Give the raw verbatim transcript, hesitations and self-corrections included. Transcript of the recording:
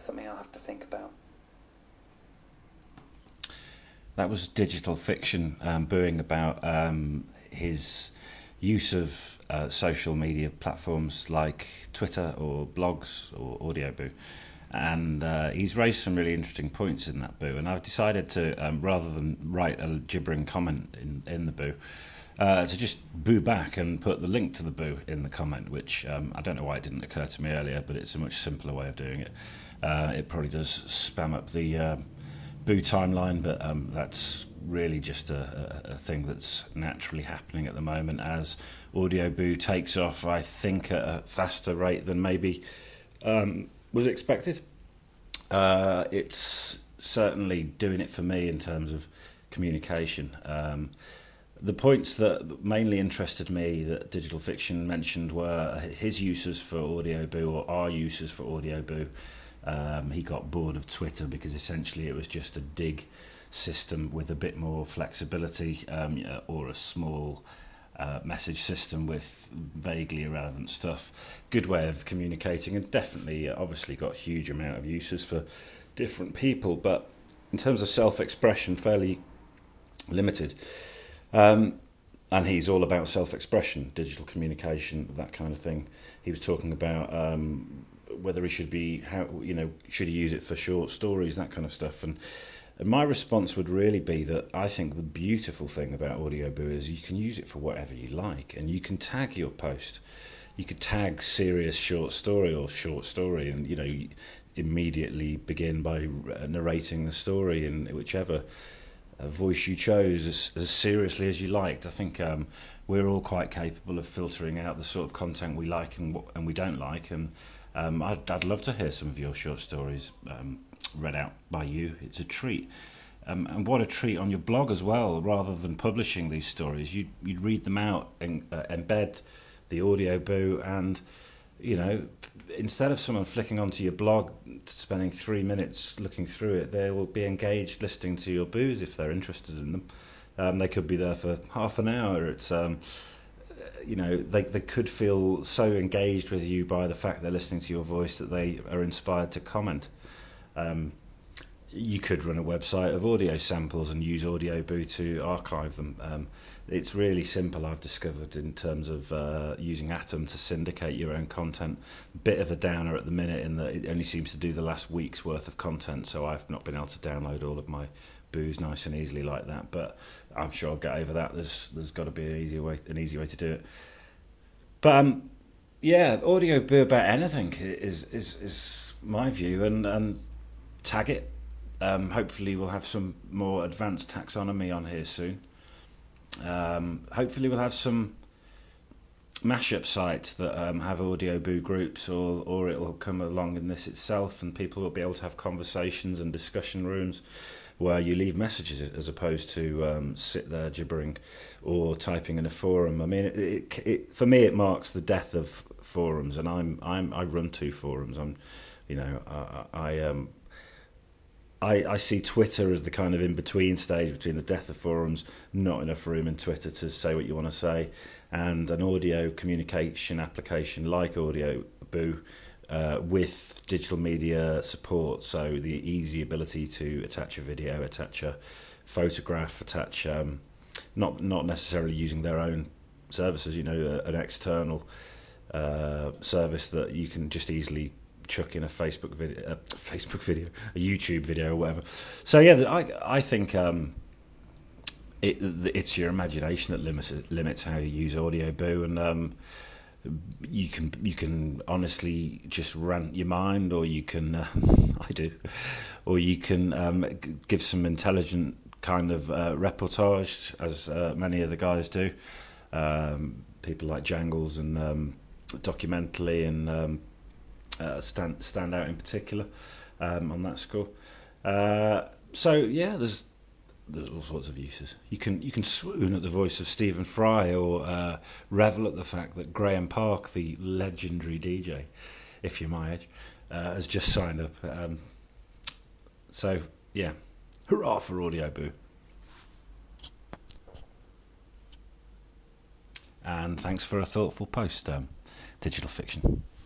something I'll have to think about. That was Digital Fiction um, booing about um, his use of uh, social media platforms like Twitter or blogs or Audioboo. And uh, he's raised some really interesting points in that boo. And I've decided to, um, rather than write a gibbering comment in, in the boo, uh, to just boo back and put the link to the boo in the comment, which um, I don't know why it didn't occur to me earlier, but it's a much simpler way of doing it. Uh, it probably does spam up the uh, boo timeline, but um, that's really just a, a, a thing that's naturally happening at the moment as Audioboo takes off, I think, at a faster rate than maybe um, was expected. Uh, it's certainly doing it for me in terms of communication. Um, the points that mainly interested me that Digital Fiction mentioned were his uses for Audioboo, or our uses for Audioboo. Um, he got bored of Twitter because essentially it was just a dig system with a bit more flexibility, um, or a small uh, message system with vaguely irrelevant stuff. Good way of communicating, and definitely obviously got a huge amount of uses for different people, but in terms of self-expression, fairly limited. Um, and he's all about self-expression, digital communication, that kind of thing. He was talking about um, whether he should be, how you know, should he use it for short stories, that kind of stuff. And, and my response would really be that I think the beautiful thing about Audioboo is you can use it for whatever you like, and you can tag your post. You could tag serious short story or short story, and you know, immediately begin by narrating the story in whichever voice you chose, as, as seriously as you liked. I think um, we're all quite capable of filtering out the sort of content we like and and we don't like, and um, I'd, I'd love to hear some of your short stories um, read out by you. It's a treat. Um, and what a treat on your blog as well. Rather than publishing these stories, you'd, you'd read them out and uh, embed the Audioboo, and you know, instead of someone flicking onto your blog, spending three minutes looking through it, they will be engaged listening to your boos if they're interested in them. Um, they could be there for half an hour. It's um, you know, they they could feel so engaged with you by the fact they're listening to your voice that they are inspired to comment. Um, you could run a website of audio samples and use Audioboo to archive them. Um, it's really simple, I've discovered, in terms of uh, using Atom to syndicate your own content. Bit of a downer at the minute in that it only seems to do the last week's worth of content, so I've not been able to download all of my boos nice and easily like that, but I'm sure I'll get over that. There's there's got to be an easy way an easy way to do it. But um, yeah, Audioboo about anything is is is my view, and and tag it. Um, hopefully we'll have some more advanced taxonomy on here soon. Um, hopefully we'll have some mashup sites that um, have Audioboo groups, or or it will come along in this itself, and people will be able to have conversations and discussion rooms where you leave messages as opposed to um, sit there gibbering or typing in a forum. I mean, it, it, it, for me, it marks the death of forums, and I'm I'm I run two forums. I'm, you know, I, I um. I, I see Twitter as the kind of in-between stage between the death of forums, not enough room in Twitter to say what you want to say, and an audio communication application like Audioboo uh, with digital media support, so the easy ability to attach a video, attach a photograph, attach, um, not not necessarily using their own services, you know, an external uh, service that you can just easily chuck in a Facebook video, a Facebook video, a YouTube video, or whatever. So yeah, I I think um, it it's your imagination that limits limits how you use Audioboo, and um, you can you can honestly just rant your mind, or you can uh, I do, or you can um, give some intelligent kind of uh, reportage, as uh, many of the guys do. Um, people like Jangles and um, Documentally and um, Uh, stand stand out in particular um, on that score. Uh, so yeah, there's there's all sorts of uses. You can you can swoon at the voice of Stephen Fry, or uh, revel at the fact that Graham Park, the legendary D J, if you're my age, uh, has just signed up. Um, so yeah, hurrah for Audioboo. And thanks for a thoughtful post, um, Digital Fiction.